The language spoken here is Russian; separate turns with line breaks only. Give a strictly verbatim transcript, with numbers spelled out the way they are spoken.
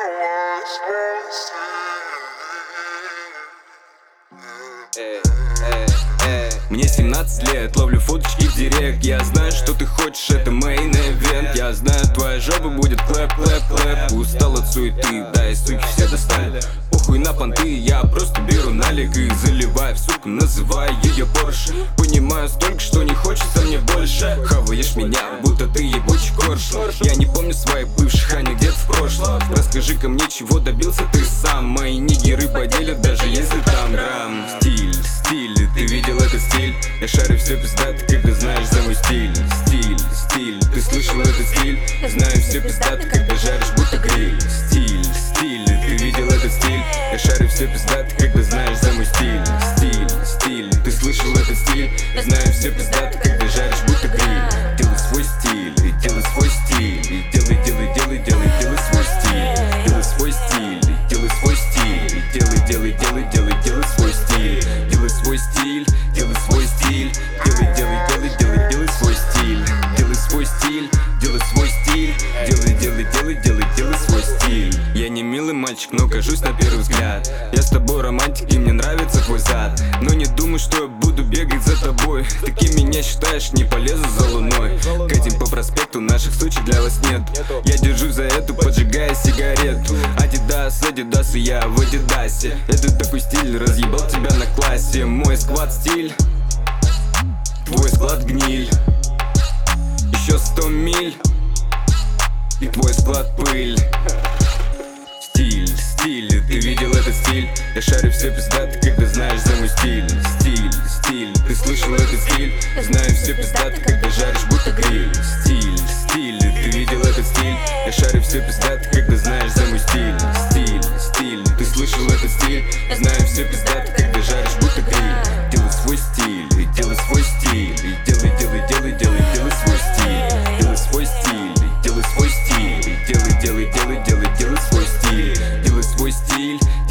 Мне семнадцать лет, ловлю фоточки в директ. Я знаю, что ты хочешь, это main event. Я знаю, твоя жопа будет клэп, клэп, клэп. Устал от суеты, да и суки все достали. Похуй на понты, я просто беру налик и заливаю в суку, называя ее Порш. Понимаю столько, что не хочется мне больше. Хаваешь меня, будто ты ебучий корж. Я не помню своих бывших, они где-то в прошлом. Расскажи-ка мне, чего добился ты сам. Мои нигеры поделят, даже если там грамм. Стиль, стиль, ты видел этот стиль? Я шарю все пиздаты, когда знаешь за мой стиль. Стиль, стиль, ты слышал этот стиль? Знаю все пиздаты, когда жаришь будто гриль. Стиль, стиль, ты видел этот стиль? Я шарю все пиздаты, когда знаешь за мой стиль. Стиль, стиль, ты слышал этот стиль? Знаю все пиздаты, когда жаришь будто гриль. Делай свой стиль, и делай свой стиль, и делай, делай, делай, делай, делай свой стиль. Делай свой стиль, и делай свой стиль, и делай, делай, делай, делай, делай свой стиль. Делай свой стиль, делай свой стиль, делай, делай, делай, делай, делай свой стиль. Делай свой стиль, делай свой стиль, делай, делай, делай, делай, делай свой стиль. Я не милый мальчик, но кажусь на первый взгляд. Я с тобой романтик, и мне нравится твой зад. Но не думай, что я буду бегать за тобой. Таким меня считаешь, не полезу за луной. Катим по проспекту, наших случаев для вас нет. Я держусь за эту, поджигая сигарету. Адидас, Адидас, и я в Адидасе. Это такой стиль, разъебал тебя на классе. Мой склад стиль, твой склад гниль. Еще сто миль, и твой склад пыль. Стиль, стиль, ты видел этот стиль? Я шарю все пиздаты, когда знаешь за мой стиль. Стиль, стиль, ты слышал этот стиль? Знаю все пиздаты, когда жаришь будто гриль. Стиль, стиль, ты видел этот стиль? Я шарю все пиздаты, когда знаешь за мой стиль. Стиль, стиль, ты слышал этот стиль? Знаю все пиздаты, когда жаришь будто гриль. Делай свой стиль, и делай свой стиль, и делай, делай, делай, делай, делай свой стиль. Делай свой стиль, и делай свой стиль, и делай, делай, делай, делай, делай свой стиль. Делай свой стиль,